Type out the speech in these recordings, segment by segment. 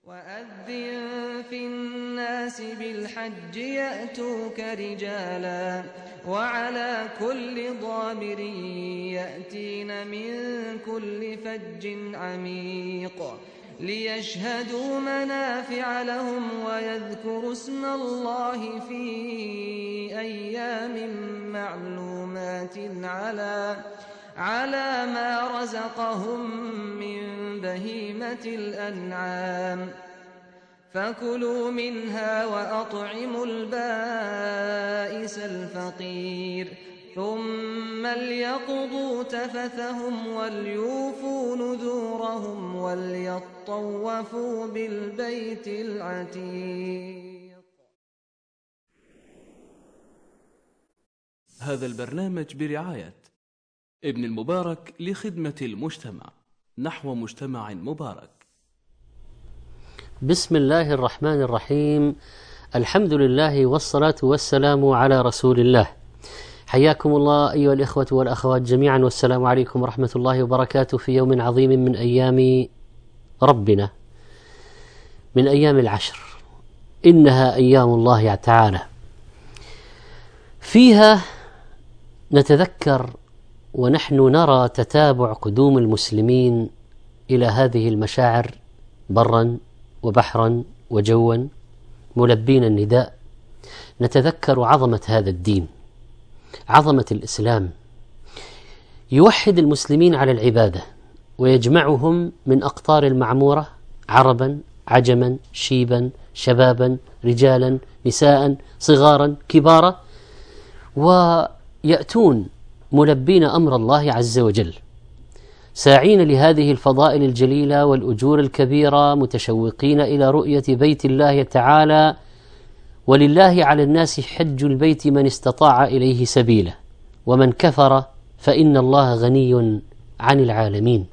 وأذن في الناس بالحج يأتوك رجالا وعلى كل ضامر يأتين من كل فج عميق ليشهدوا منافع لهم ويذكروا اسم الله في أيام معلومات على ما رزقهم من بهيمة الأنعام فكلوا منها وأطعموا البائس الفقير ثم ليقضوا تفثهم وليوفوا نذورهم وليطوفوا بالبيت العتيق. هذا البرنامج برعاية ابن المبارك لخدمة المجتمع نحو مجتمع مبارك. بسم الله الرحمن الرحيم. الحمد لله والصلاة والسلام على رسول الله. حياكم الله أيها الإخوة والأخوات جميعا، والسلام عليكم ورحمة الله وبركاته في يوم عظيم من أيام ربنا، من أيام العشر، إنها أيام الله تعالى، فيها نتذكر ونحن نرى تتابع قدوم المسلمين إلى هذه المشاعر برا وبحرا وجوا ملبين النداء. نتذكر عظمة هذا الدين، عظمة الإسلام، يوحد المسلمين على العبادة ويجمعهم من أقطار المعمورة، عربا عجما شيبا شبابا رجالا نساء صغارا كبارا، ويأتون ملبين أمر الله عز وجل، ساعين لهذه الفضائل الجليلة والأجور الكبيرة، متشوقين إلى رؤية بيت الله تعالى. ولله على الناس حج البيت من استطاع إليه سبيلا ومن كفر فإن الله غني عن العالمين.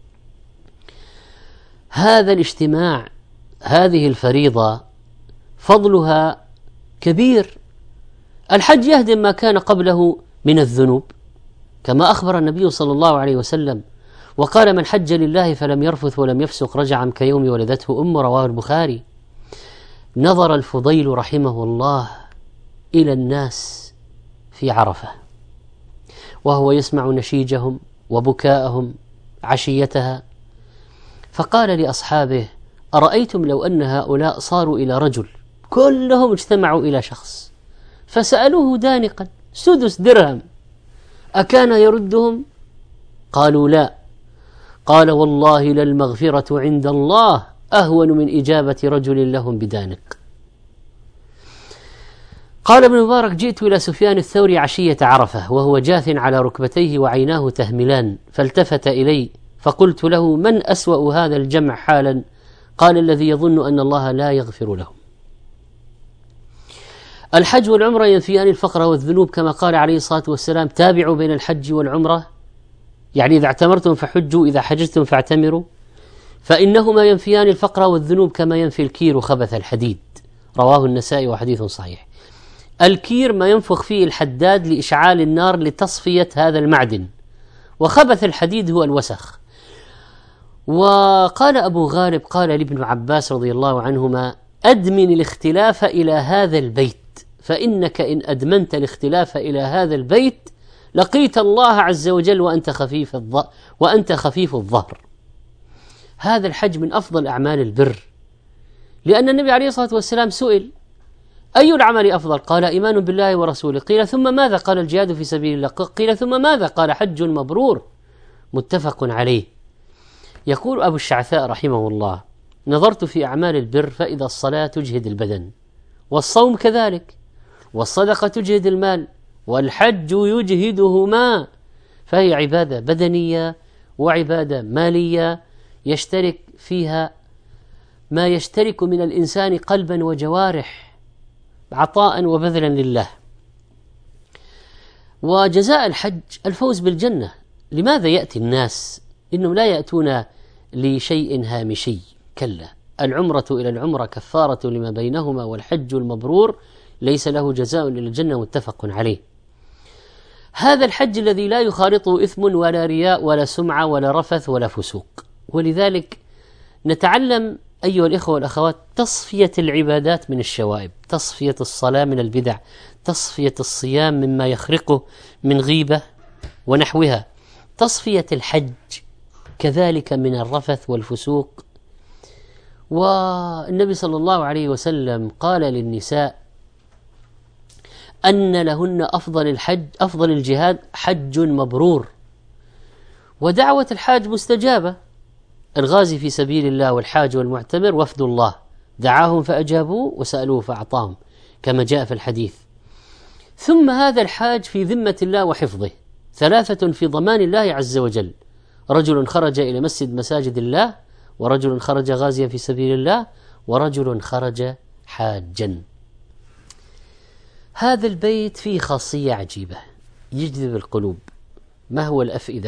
هذا الاجتماع، هذه الفريضة فضلها كبير. الحج يهدم ما كان قبله من الذنوب، كما أخبر النبي صلى الله عليه وسلم وقال: من حج لله فلم يرفث ولم يفسق رجع كيوم ولدته أمه، رواه البخاري. نظر الفضيل رحمه الله إلى الناس في عرفة وهو يسمع نشيجهم وبكاءهم عشيتها، فقال لأصحابه: أرأيتم لو أن هؤلاء صاروا إلى رجل كلهم اجتمعوا إلى شخص فسألوه دانقا 6 درهم أكان يردهم؟ قالوا لا. قال: والله للمغفرة عند الله أهون من إجابة رجل لهم بدانق. قال ابن مبارك: جئت إلى سفيان الثوري عشية عرفة وهو جاث على ركبتيه وعيناه تهملان، فالتفت إلي فقلت له: من أسوأ هذا الجمع حالا؟ قال: الذي يظن أن الله لا يغفر له. الحج والعمرة ينفيان الفقر والذنوب، كما قال عليه الصلاة والسلام: تابعوا بين الحج والعمرة، يعني إذا اعتمرتم فحجوا، إذا حججتم فاعتمروا، فإنهما ينفيان الفقر والذنوب كما ينفي الكير خبث الحديد، رواه النسائي وحديث صحيح. الكير ما ينفخ فيه الحداد لإشعال النار لتصفية هذا المعدن، وخبث الحديد هو الوسخ. وقال أبو غالب قال لابن عباس رضي الله عنهما: أدمن الاختلاف إلى هذا البيت، فإنك إن أدمنت الاختلاف إلى هذا البيت لقيت الله عز وجل وأنت خفيف الظهر. هذا الحج من أفضل أعمال البر، لأن النبي عليه الصلاة والسلام سئل: أي العمل أفضل؟ قال: إيمان بالله ورسوله. قيل: ثم ماذا؟ قال: الجهاد في سبيل الله. قيل: ثم ماذا؟ قال: حج مبرور. متفق عليه. يقول أبو الشعثاء رحمه الله: نظرت في أعمال البر فإذا الصلاة تجهد البدن، والصوم كذلك، والصدقة تجهد المال، والحج يجهدهما، فهي عبادة بدنية وعبادة مالية يشترك فيها ما يشترك من الإنسان قلبا وجوارح، عطاء وبذلا لله. وجزاء الحج الفوز بالجنة. لماذا يأتي الناس؟ إنهم لا يأتون لشيء هامشي، كلا، العمرة إلى العمرة كفارة لما بينهما، والحج المبرور ليس له جزاء إلا الجنة، متفق عليه. هذا الحج الذي لا يخالطه إثم ولا رياء ولا سمعة ولا رفث ولا فسوق. ولذلك نتعلم أيها الإخوة والأخوات تصفية العبادات من الشوائب، تصفية الصلاة من البدع، تصفية الصيام مما يخرقه من غيبة ونحوها، تصفية الحج كذلك من الرفث والفسوق. والنبي صلى الله عليه وسلم قال للنساء أن لهن أفضل الجهاد حج مبرور، ودعوة الحاج مستجابة. الغازي في سبيل الله والحاج والمعتمر وفد الله، دعاهم فأجابوه وسألوه فأعطاهم كما جاء في الحديث. ثم هذا الحاج في ذمة الله وحفظه، 3 في ضمان الله عز وجل: رجل خرج إلى مساجد الله، ورجل خرج غازيا في سبيل الله، ورجل خرج حاجا. هذا البيت فيه خاصية عجيبة يجذب القلوب. ما هو الأفئدة؟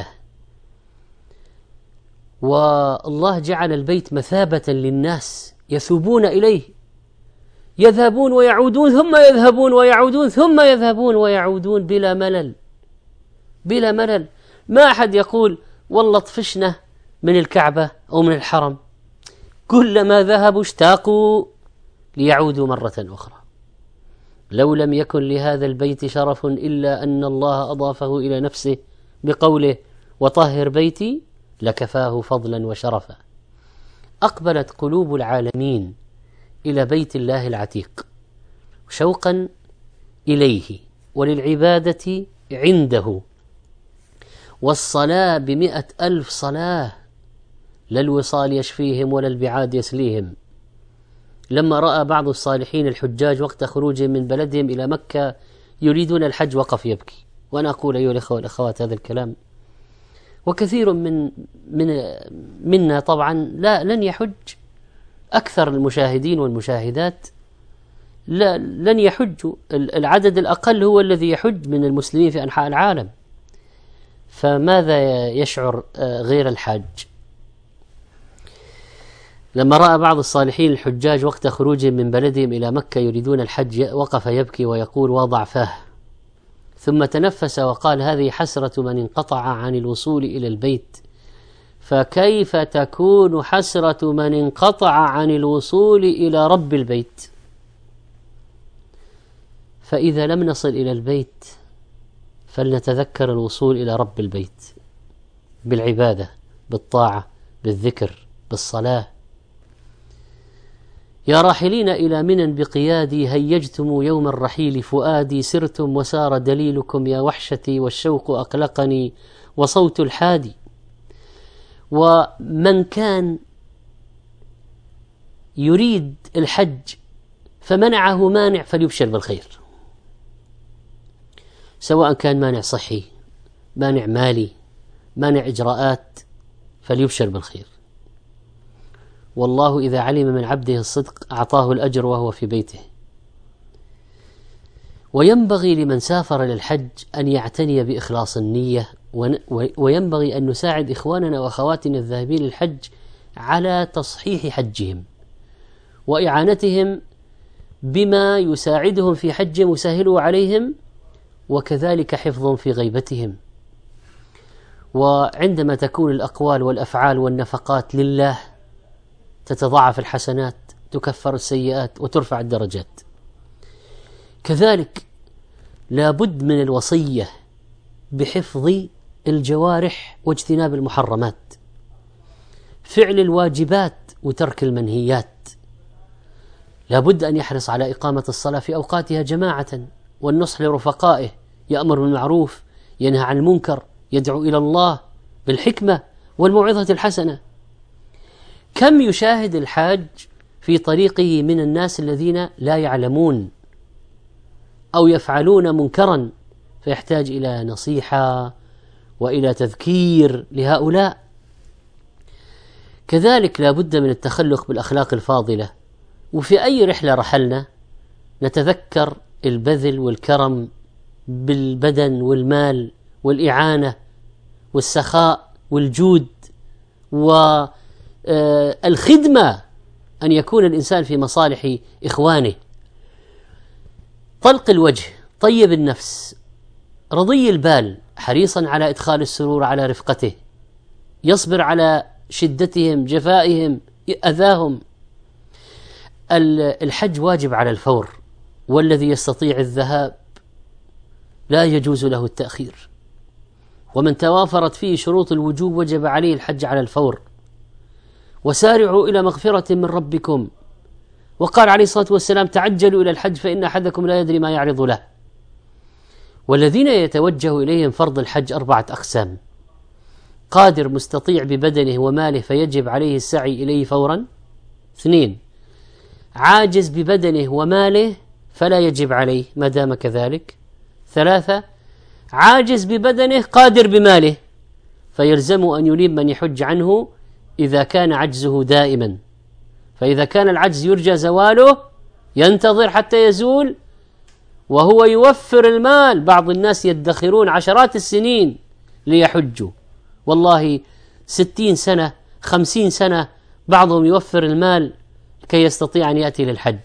والله جعل البيت مثابة للناس يثوبون إليه، يذهبون ويعودون ثم يذهبون ويعودون ثم يذهبون ويعودون بلا ملل، بلا ملل. ما أحد يقول والله طفشنا من الكعبة أو من الحرم، كلما ذهبوا اشتاقوا ليعودوا مرة أخرى. لو لم يكن لهذا البيت شرف إلا أن الله أضافه إلى نفسه بقوله وطهر بيتي لكفاه فضلا وشرفا. أقبلت قلوب العالمين إلى بيت الله العتيق شوقا إليه وللعبادة عنده، والصلاة ب100,000 صلاة، لا الوصال يشفيهم ولا البعاد يسليهم. لما رأى بعض الصالحين الحجاج وقت خروجهم من بلدهم إلى مكة يريدون الحج وقف يبكي. وأنا أقول أيها الأخوة والأخوات هذا الكلام، وكثير منا طبعا لن يحج. أكثر المشاهدين والمشاهدات لن يحجوا، العدد الأقل هو الذي يحج من المسلمين في أنحاء العالم، فماذا يشعر غير الحاج؟ لما رأى بعض الصالحين الحجاج وقت خروجهم من بلدهم إلى مكة يريدون الحج وقف يبكي ويقول وضع فاه، ثم تنفس وقال هذه حسرة من انقطع عن الوصول إلى البيت، فكيف تكون حسرة من انقطع عن الوصول إلى رب البيت؟ فإذا لم نصل إلى البيت فلنتذكر الوصول إلى رب البيت بالعبادة، بالطاعة، بالذكر، بالصلاة. يا راحلين إلى منى بقيادي هيجتم يوم الرحيل فؤادي، سرتم وسار دليلكم يا وحشتي والشوق أقلقني وصوت الحادي. ومن كان يريد الحج فمنعه مانع فليبشر بالخير، سواء كان مانع صحي، مانع مالي، مانع إجراءات، فليبشر بالخير. والله إذا علم من عبده الصدق أعطاه الأجر وهو في بيته. وينبغي لمن سافر للحج أن يعتني بإخلاص النية، وينبغي أن نساعد إخواننا وأخواتنا الذاهبين للحج على تصحيح حجهم وإعانتهم بما يساعدهم في حجهم ويسهله عليهم، وكذلك حفظهم في غيبتهم. وعندما تكون الأقوال والأفعال والنفقات لله تتضاعف الحسنات، تكفر السيئات، وترفع الدرجات. كذلك لا بد من الوصية بحفظ الجوارح واجتناب المحرمات، فعل الواجبات وترك المنهيات. لا بد أن يحرص على إقامة الصلاة في أوقاتها جماعة، والنصح لرفقائه، يأمر بالمعروف، ينهى عن المنكر، يدعو إلى الله بالحكمة والموعظة الحسنة. كم يشاهد الحاج في طريقه من الناس الذين لا يعلمون أو يفعلون منكرا، فيحتاج إلى نصيحة وإلى تذكير لهؤلاء. كذلك لا بد من التخلق بالأخلاق الفاضلة، وفي أي رحلة رحلنا نتذكر البذل والكرم بالبدن والمال والإعانة والسخاء والجود والخدمة، أن يكون الإنسان في مصالح إخوانه. طلق الوجه، طيب النفس، رضي البال، حريصا على إدخال السرور على رفقته، يصبر على شدتهم، جفائهم، أذاهم. الحج واجب على الفور، والذي يستطيع الذهاب لا يجوز له التأخير، ومن توافرت فيه شروط الوجوب وجب عليه الحج على الفور. وسارعوا إلى مغفرة من ربكم، وقال عليه الصلاة والسلام تعجلوا إلى الحج فإن أحدكم لا يدري ما يعرض له. والذين يتوجه إليهم فرض الحج 4 أقسام: قادر مستطيع ببدنه وماله فيجب عليه السعي إليه فورا. 2 عاجز ببدنه وماله فلا يجب عليه ما دام كذلك. 3 عاجز ببدنه قادر بماله فيلزم أن يليم من يحج عنه إذا كان عجزه دائما، فإذا كان العجز يرجى زواله ينتظر حتى يزول وهو يوفر المال. بعض الناس يدخرون عشرات السنين ليحجوا، والله 60 سنة 50 سنة بعضهم يوفر المال كي يستطيع أن يأتي للحج.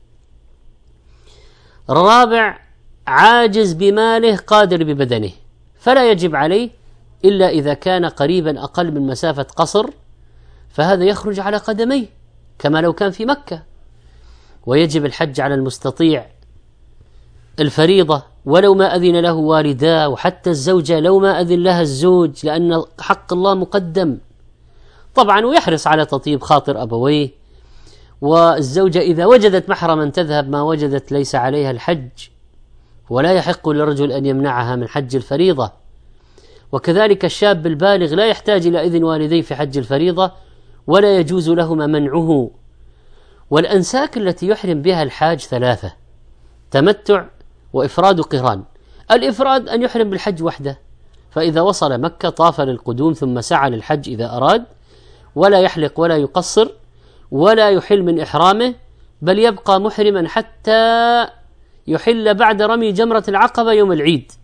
4 عاجز بماله قادر ببدنه فلا يجب عليه إلا إذا كان قريبا أقل من مسافة قصر، فهذا يخرج على قدميه كما لو كان في مكة. ويجب الحج على المستطيع الفريضة ولو ما أذن له والداه، وحتى الزوجة لو ما أذن لها الزوج، لأن حق الله مقدم طبعا، ويحرص على تطيب خاطر أبويه. والزوجة إذا وجدت محرما تذهب، ما وجدت ليس عليها الحج، ولا يحق للرجل أن يمنعها من حج الفريضة. وكذلك الشاب البالغ لا يحتاج إلى إذن والديه في حج الفريضة، ولا يجوز لهما منعه. والأنساك التي يحرم بها الحاج 3: تمتع وإفراد قران. الإفراد أن يحرم بالحج وحده، فإذا وصل مكة طاف للقدوم ثم سعى للحج إذا أراد، ولا يحلق ولا يقصر ولا يحل من إحرامه، بل يبقى محرما حتى يحل بعد رمي جمرة العقبة يوم العيد.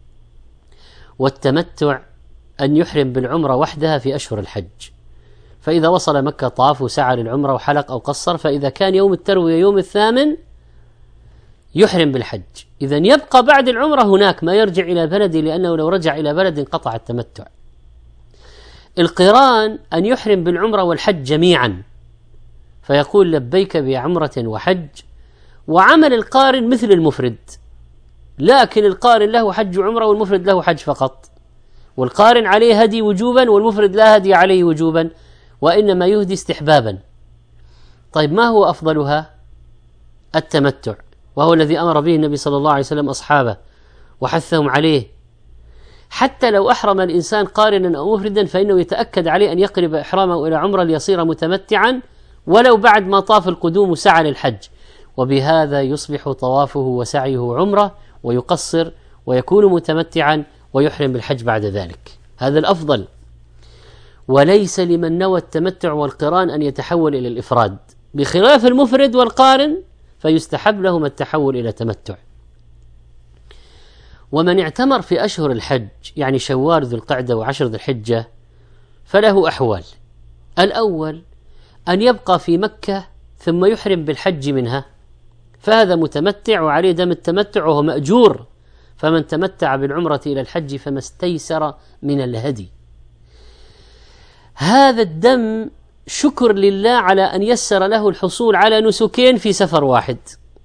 والتمتع أن يحرم بالعمرة وحدها في أشهر الحج، فإذا وصل مكة طاف وسعى للعمرة وحلق أو قصر، فإذا كان يوم التروية يوم 8 يحرم بالحج. إذن يبقى بعد العمرة هناك ما يرجع إلى بلده، لأنه لو رجع إلى بلد انقطع التمتع. القران أن يحرم بالعمرة والحج جميعا، فيقول لبيك بعمرة وحج. وعمل القارن مثل المفرد، لكن القارن له حج وعمرة والمفرد له حج فقط، والقارن عليه هدي وجوبا والمفرد لا هدي عليه وجوبا، وإنما يهدي استحبابا. طيب ما هو أفضلها؟ التمتع، وهو الذي أمر به النبي صلى الله عليه وسلم أصحابه وحثهم عليه. حتى لو أحرم الإنسان قارنا أو مفردا فإنه يتأكد عليه أن يقرب إحرامه إلى عمرة ليصير متمتعا ولو بعد ما طاف القدوم وسعى للحج، وبهذا يصبح طوافه وسعيه عمرة ويقصر ويكون متمتعا ويحرم بالحج بعد ذلك. هذا الأفضل. وليس لمن نوى التمتع والقران أن يتحول إلى الإفراد، بخلاف المفرد والقارن فيستحب لهم التحول إلى تمتع. ومن اعتمر في أشهر الحج يعني شوال ذو القعدة وعشر ذي الحجة فله أحوال. الأول أن يبقى في مكة ثم يحرم بالحج منها، فهذا متمتع وعليه دم التمتع وهو مأجور، فمن تمتع بالعمرة إلى الحج فما استيسر من الهدي. هذا الدم شكر لله على أن يسر له الحصول على نسكين في سفر واحد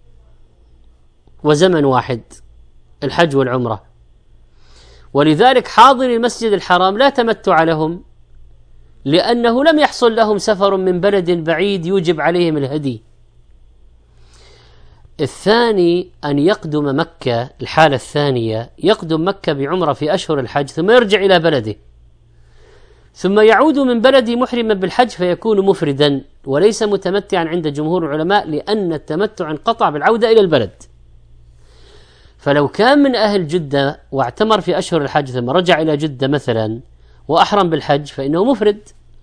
وزمن واحد، الحج والعمرة. ولذلك حاضر المسجد الحرام لا تمتع لهم، لأنه لم يحصل لهم سفر من بلد بعيد يوجب عليهم الهدي. الثاني أن يقدم مكة، الحالة الثانية يقدم مكة بعمرة في أشهر الحج ثم يرجع إلى بلده، ثم يعود من بلده محرما بالحج فيكون مفردا وليس متمتعا عند جمهور العلماء، لأن التمتع انقطع بالعودة إلى البلد. فلو كان من أهل جدة واعتمر في أشهر الحج ثم رجع إلى جدة مثلا وأحرم بالحج فإنه مفرد.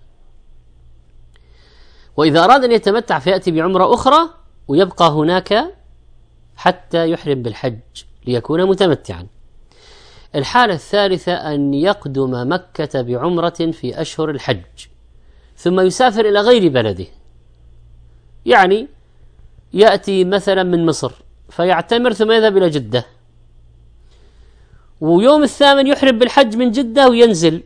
وإذا أراد أن يتمتع فيأتي بعمرة أخرى ويبقى هناك حتى يحرم بالحج ليكون متمتعا. الحالة الثالثة أن يقدم مكة بعمرة في أشهر الحج ثم يسافر إلى غير بلده، يعني يأتي مثلا من مصر فيعتمر ثم يذهب إلى جدة، ويوم الثامن يحرم بالحج من جدة وينزل،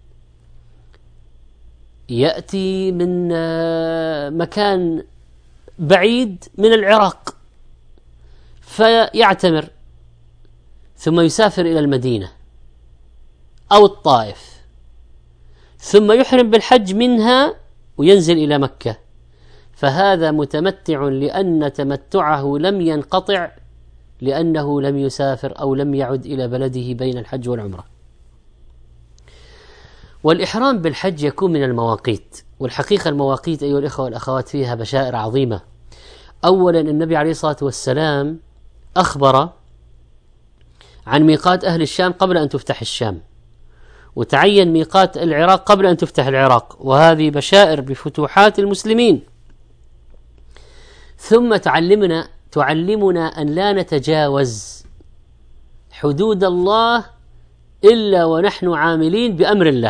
يأتي من مكان بعيد من العراق فيعتمر، ثم يسافر إلى المدينة أو الطائف، ثم يحرم بالحج منها وينزل إلى مكة، فهذا متمتع لأن تمتعه لم ينقطع لأنه لم يسافر أو لم يعد إلى بلده بين الحج والعمرة. والإحرام بالحج يكون من المواقيت، والحقيقة المواقيت أيها الإخوة والأخوات فيها بشائر عظيمة. أولا النبي عليه الصلاة والسلام أخبر عن ميقات أهل الشام قبل أن تفتح الشام، وتعين ميقات العراق قبل أن تفتح العراق، وهذه بشائر بفتوحات المسلمين. ثم تعلمنا أن لا نتجاوز حدود الله إلا ونحن عاملين بأمر الله.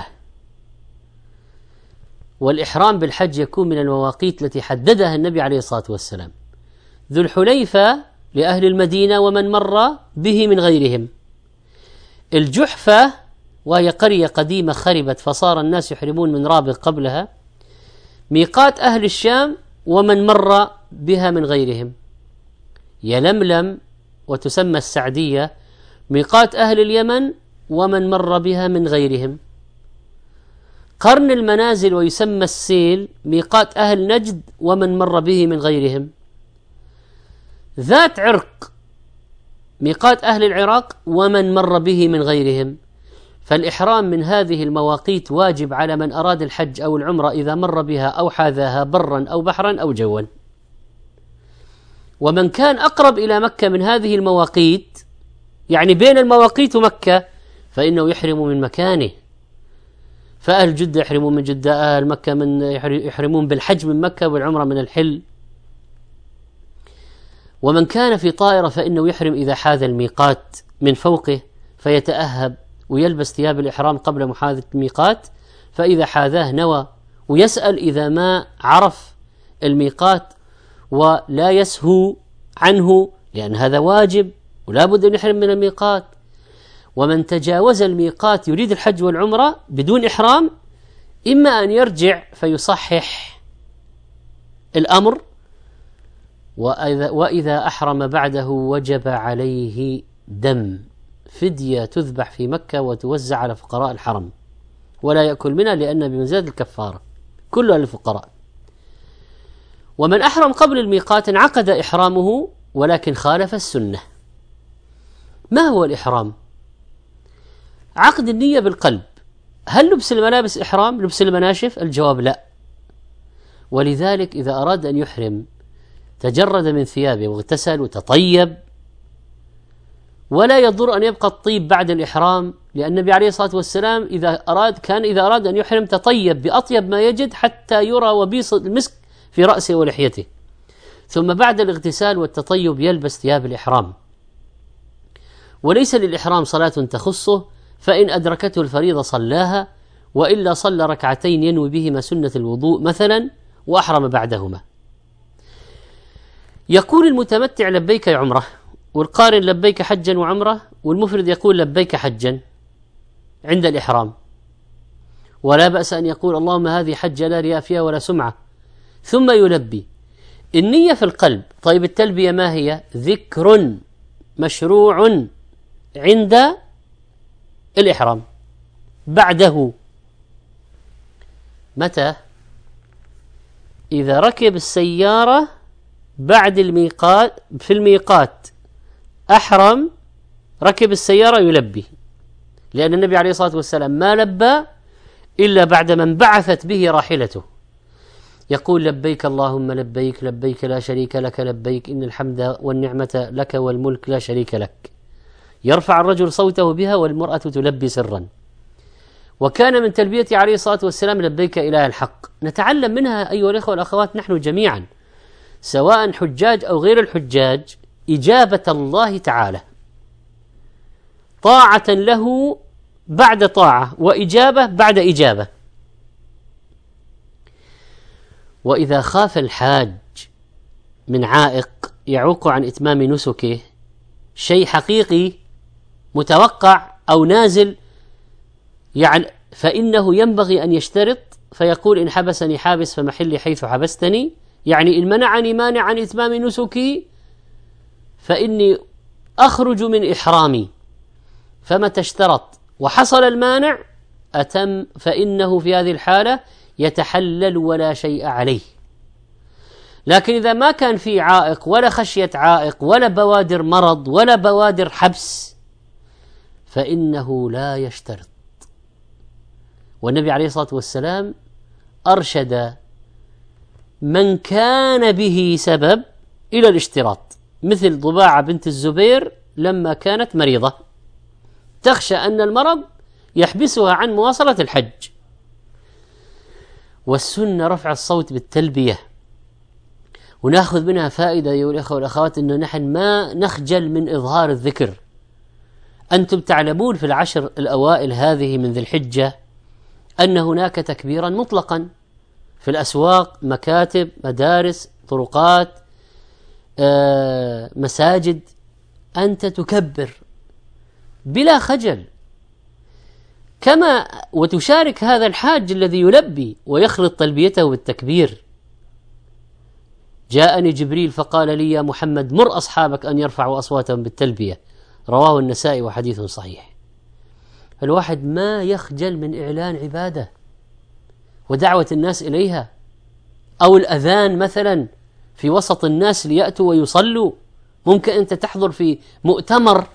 والإحرام بالحج يكون من المواقيت التي حددها النبي عليه الصلاة والسلام. ذو الحليفة لأهل المدينة ومن مر به من غيرهم. الجحفة وهي قرية قديمة خربت فصار الناس يحرمون من رابغ قبلها، ميقات أهل الشام ومن مر بها من غيرهم. يلملم وتسمى السعدية ميقات أهل اليمن ومن مر بها من غيرهم. قرن المنازل ويسمى السيل ميقات أهل نجد ومن مر به من غيرهم. ذات عرق ميقات أهل العراق ومن مر به من غيرهم. فالإحرام من هذه المواقيت واجب على من أراد الحج أو العمرة إذا مر بها أو حاذاها برا أو بحرا أو جوا. ومن كان أقرب إلى مكة من هذه المواقيت، يعني بين المواقيت ومكة، فإنه يحرم من مكانه. فأهل جدة يحرمون من جدة، أهل مكة يحرمون بالحج من مكة والعمرة من الحل. ومن كان في طائرة فإنه يحرم إذا حاذ الميقات من فوقه فيتأهب ويلبس ثياب الإحرام قبل محاذاة الميقات، فإذا حاذاه نوى ويسأل إذا ما عرف الميقات ولا يسهو عنه، لأن هذا واجب ولا بد أن يحرم من الميقات. ومن تجاوز الميقات يريد الحج والعمرة بدون إحرام إما أن يرجع فيصحح الأمر، وإذا أحرم بعده وجب عليه دم، فدية تذبح في مكة وتوزع على فقراء الحرم، ولا يأكل منها لأن بمنزلة الكفارة كلها للفقراء. ومن أحرم قبل الميقات انعقد إحرامه ولكن خالف السنة. ما هو الإحرام؟ عقد النية بالقلب. هل لبس الملابس إحرام؟ لبس المناشف؟ الجواب لا. ولذلك إذا أراد أن يحرم تجرد من ثيابه واغتسل وتطيب، ولا يضر أن يبقى الطيب بعد الإحرام، لأن النبي عليه الصلاة والسلام إذا أراد أن يحرم تطيب بأطيب ما يجد حتى يرى وبيص المسك في رأسه ولحيته، ثم بعد الاغتسال والتطيب يلبس ثياب الإحرام. وليس للإحرام صلاة تخصه، فإن أدركته الفريضة صلاها، وإلا صلى ركعتين ينوي بهما سنة الوضوء مثلا وأحرم بعدهما. يقول المتمتع لبيك يا عمره، والقارن لبيك حجا وعمره، والمفرد يقول لبيك حجا عند الإحرام، ولا بأس أن يقول اللهم هذه حجة لا رياء فيها ولا سمعة، ثم يلبي. النية في القلب. طيب التلبية ما هي؟ ذكر مشروع عند الإحرام بعده. متى؟ إذا ركب السيارة بعد الميقات، في الميقات أحرم، ركب السيارة يلبي، لأن النبي عليه الصلاة والسلام ما لبى إلا بعد من بعثت به راحلته. يقول لبيك اللهم لبيك، لبيك لا شريك لك لبيك، إن الحمد والنعمة لك والملك لا شريك لك. يرفع الرجل صوته بها والمرأة تلبي سرا. وكان من تلبية عليه الصلاة والسلام لبيك إله الحق. نتعلم منها أيها الأخوة والأخوات نحن جميعا سواء حجاج أو غير الحجاج إجابة الله تعالى، طاعة له بعد طاعة، وإجابة بعد إجابة. وإذا خاف الحاج من عائق يعوق عن إتمام نسكه، شيء حقيقي متوقع أو نازل، يعني فإنه ينبغي أن يشترط، فيقول إن حبسني حابس فمحلي حيث حبستني، يعني إن منعني مانع عن إتمام نسكي فإني أخرج من إحرامي، فمتى اشترط وحصل المانع أتم، فإنه في هذه الحالة يتحلل ولا شيء عليه. لكن إذا ما كان في عائق ولا خشية عائق ولا بوادر مرض ولا بوادر حبس فإنه لا يشترط. والنبي عليه الصلاة والسلام أرشد من كان به سبب إلى الاشتراط، مثل ضباعة بنت الزبير لما كانت مريضة تخشى أن المرض يحبسها عن مواصلة الحج. والسنة رفع الصوت بالتلبية، ونأخذ منها فائدة أيها الأخوة والأخوات أنه نحن ما نخجل من إظهار الذكر. أنتم تعلمون في العشر الأوائل هذه من ذي الحجة أن هناك تكبيرا مطلقا في الأسواق، مكاتب، مدارس، طرقات، مساجد، أنت تكبر بلا خجل، كما وتشارك هذا الحاج الذي يلبي ويخلط تلبيته بالتكبير. جاءني جبريل فقال لي يا محمد مر أصحابك أن يرفعوا أصواتهم بالتلبية، رواه النسائي وحديث صحيح. الواحد ما يخجل من إعلان عبادة ودعوة الناس إليها، أو الأذان مثلا في وسط الناس ليأتوا ويصلوا. ممكن أنت تحضر في مؤتمر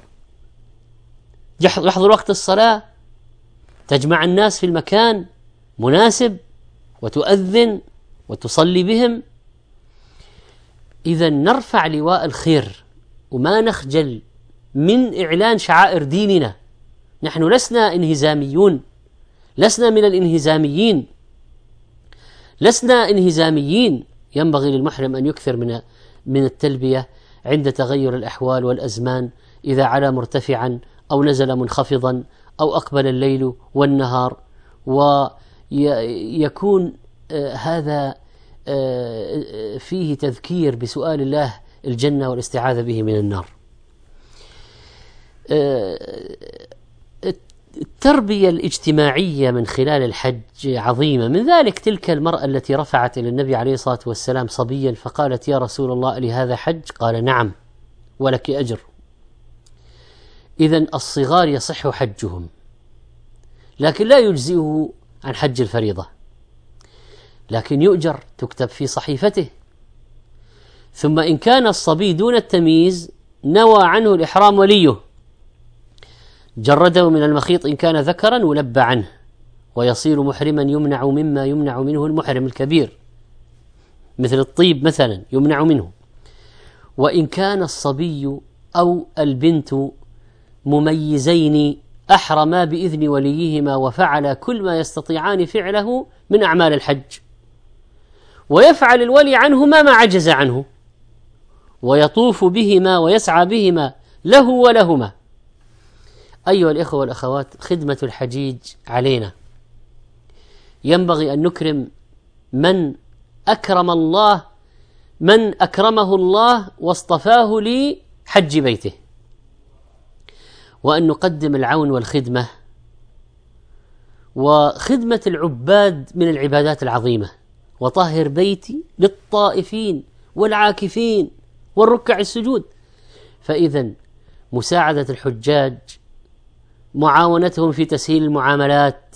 يحضر وقت الصلاة، تجمع الناس في المكان مناسب وتؤذن وتصلي بهم. إذا نرفع لواء الخير وما نخجل من إعلان شعائر ديننا. نحن لسنا انهزاميون، لسنا من الانهزاميين، لسنا انهزاميين. ينبغي للمحرم أن يكثر من التلبية عند تغير الأحوال والأزمان، إذا علا مرتفعا أو نزل منخفضا أو أقبل الليل والنهار، ويكون هذا فيه تذكير بسؤال الله الجنة والاستعاذة به من النار. التربية الاجتماعية من خلال الحج عظيمة. من ذلك تلك المرأة التي رفعت إلى النبي عليه الصلاة والسلام صبيا فقالت يا رسول الله لهذا حج؟ قال نعم ولك أجر. إذن الصغار يصح حجهم، لكن لا يجزئه عن حج الفريضة، لكن يؤجر، تكتب في صحيفته. ثم إن كان الصبي دون التمييز نوى عنه الإحرام وليه، جرده من المخيط إن كان ذكرا ولب عنه، ويصير محرما يمنع مما يمنع منه المحرم الكبير، مثل الطيب مثلا يمنع منه. وإن كان الصبي أو البنت مميزين أحرما بإذن وليهما وفعل كل ما يستطيعان فعله من أعمال الحج، ويفعل الولي عنهما ما عجز عنه، ويطوف بهما ويسعى بهما له ولهما. أيها الإخوة والأخوات، خدمة الحجيج علينا. ينبغي أن نكرم من أكرمه الله واصطفاه لحج بيته، وأن نقدم العون والخدمة. وخدمة العباد من العبادات العظيمة. وطهر بيتي للطائفين والعاكفين والركع السجود. فإذا مساعدة الحجاج، معاونتهم في تسهيل المعاملات،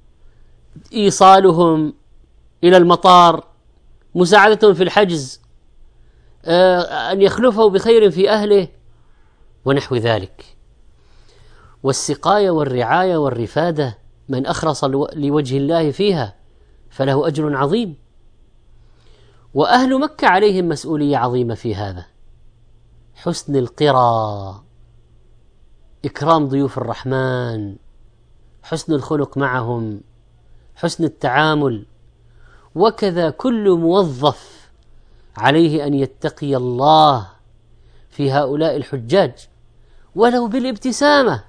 إيصالهم إلى المطار، مساعدتهم في الحجز، أن يخلفوا بخير في أهله ونحو ذلك. والسقاية والرعاية والرفادة، من أخلص لوجه الله فيها فله أجر عظيم. وأهل مكة عليهم مسؤولية عظيمة في هذا. حسن القرى، إكرام ضيوف الرحمن، حسن الخلق معهم، حسن التعامل. وكذا كل موظف عليه أن يتقي الله في هؤلاء الحجاج ولو بالابتسامة.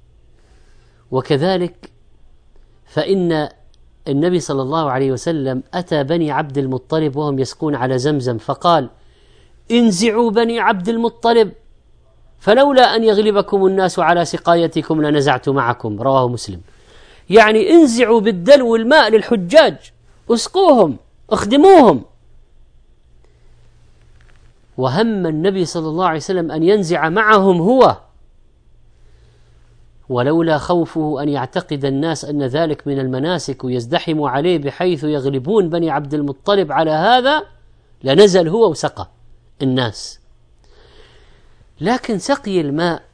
وكذلك فإن النبي صلى الله عليه وسلم أتى بني عبد المطلب وهم يسقون على زمزم فقال انزعوا بني عبد المطلب فلولا أن يغلبكم الناس على سقايتكم لنزعت معكم، رواه مسلم. يعني انزعوا بالدلو الماء للحجاج، اسقوهم، اخدموهم. وهم النبي صلى الله عليه وسلم أن ينزع معهم هو، ولولا خوفه أن يعتقد الناس أن ذلك من المناسك ويزدحموا عليه بحيث يغلبون بني عبد المطلب على هذا لنزل هو وسقى الناس. لكن سقي الماء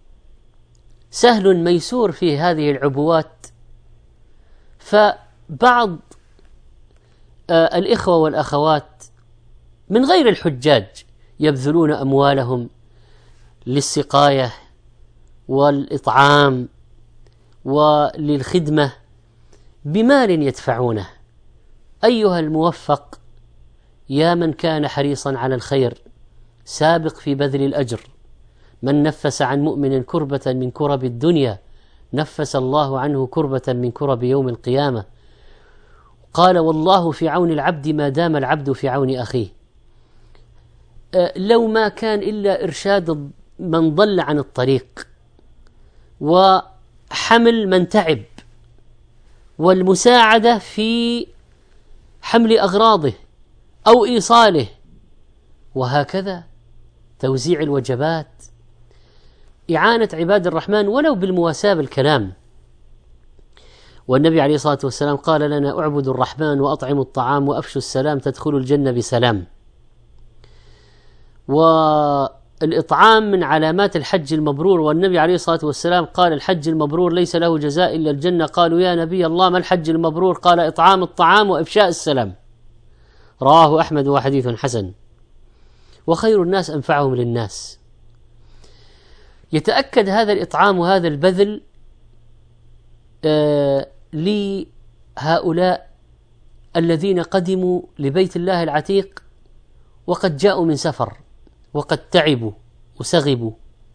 سهل ميسور في هذه العبوات، فبعض الإخوة والأخوات من غير الحجاج يبذلون أموالهم للسقاية والإطعام وللخدمة بمال يدفعونه. أيها الموفق يا من كان حريصا على الخير سابق في بذل الأجر، من نفس عن مؤمن كربة من كرب الدنيا نفس الله عنه كربة من كرب يوم القيامة. قال والله في عون العبد ما دام العبد في عون أخيه. لو ما كان إلا إرشاد من ضل عن الطريق وحمل من تعب والمساعدة في حمل أغراضه أو إيصاله، وهكذا توزيع الوجبات، إعانة عباد الرحمن ولو بالمواساة بالكلام. والنبي عليه الصلاة والسلام قال لنا اعبدوا الرحمن وأطعموا الطعام وأفشوا السلام تدخلوا الجنة بسلام. والإطعام من علامات الحج المبرور، والنبي عليه الصلاة والسلام قال الحج المبرور ليس له جزاء إلا الجنة. قالوا يا نبي الله ما الحج المبرور؟ قال إطعام الطعام وإفشاء السلام. رواه أحمد وحديث حسن. وخير الناس أنفعهم للناس. يتأكد هذا الإطعام وهذا البذل لهؤلاء الذين قدموا لبيت الله العتيق وقد جاءوا من سفر وقد تعبوا وسغبوا.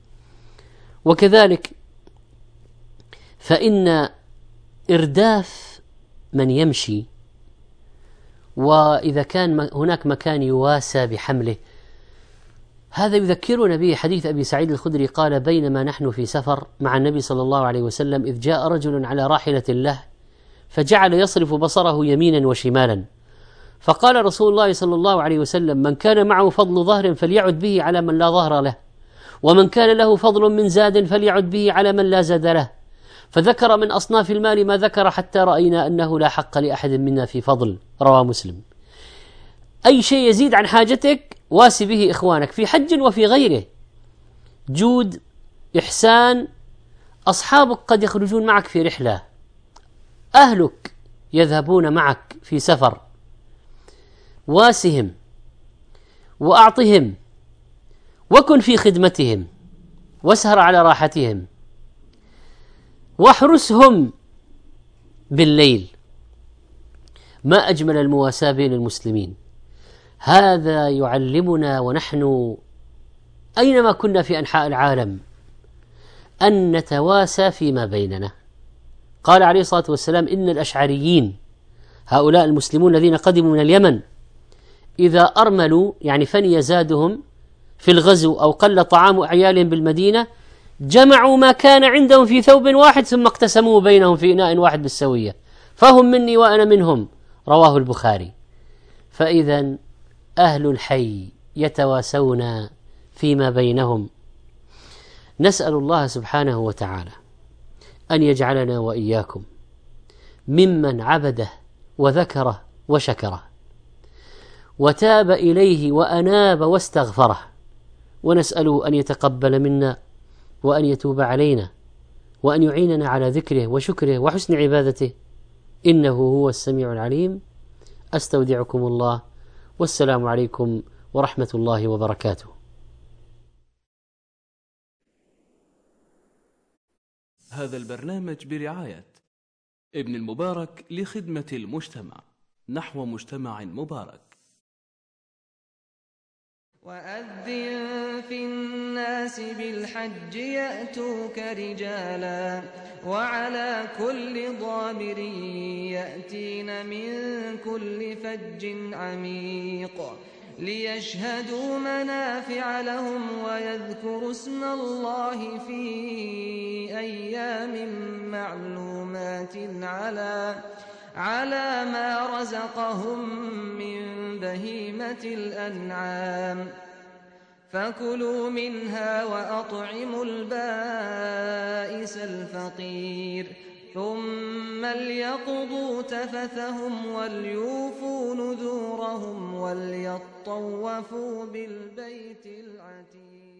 وكذلك فإن إرداف من يمشي، وإذا كان هناك مكان يواسى بحمله، هذا يذكرنا به حديث أبي سعيد الخدري قال بينما نحن في سفر مع النبي صلى الله عليه وسلم إذ جاء رجل على راحلة له فجعل يصرف بصره يمينا وشمالا، فقال رسول الله صلى الله عليه وسلم من كان معه فضل ظهر فليعد به على من لا ظهر له، ومن كان له فضل من زاد فليعد به على من لا زاد له. فذكر من أصناف المال ما ذكر حتى رأينا أنه لا حق لأحد منا في فضل. رواه مسلم. أي شيء يزيد عن حاجتك واسي به إخوانك في حج وفي غيره. جود، إحسان. أصحابك قد يخرجون معك في رحلة، أهلك يذهبون معك في سفر، واسهم وأعطهم وكن في خدمتهم واسهر على راحتهم واحرسهم بالليل. ما أجمل المواساة بين المسلمين. هذا يعلمنا ونحن أينما كنا في أنحاء العالم أن نتواسى فيما بيننا. قال عليه الصلاة والسلام إن الأشعريين هؤلاء المسلمون الذين قدموا من اليمن إذا أرملوا يعني فني زادهم في الغزو أو قل طعام عيالهم بالمدينة جمعوا ما كان عندهم في ثوب واحد ثم اقتسموه بينهم في إناء واحد بالسوية، فهم مني وأنا منهم. رواه البخاري. فإذا أهل الحي يتواسون فيما بينهم. نسأل الله سبحانه وتعالى أن يجعلنا وإياكم ممن عبده وذكره وشكره وتاب إليه وأناب واستغفره، ونسأله أن يتقبل منا وأن يتوب علينا وأن يعيننا على ذكره وشكره وحسن عبادته، إنه هو السميع العليم. أستودعكم الله، والسلام عليكم ورحمة الله وبركاته. هذا البرنامج برعاية ابن المبارك لخدمة المجتمع نحو مجتمع مبارك. وأذن في الناس بالحج يأتوك رجالا وعلى كل ضامر يأتين من كل فج عميق ليشهدوا منافع لهم ويذكروا اسم الله في أيام معلومات على ما رزقهم من بهيمة الأنعام. فكلوا منها وأطعموا البائس الفقير ثم ليقضوا تفثهم وليوفوا نذورهم وليطوفوا بالبيت العتيق.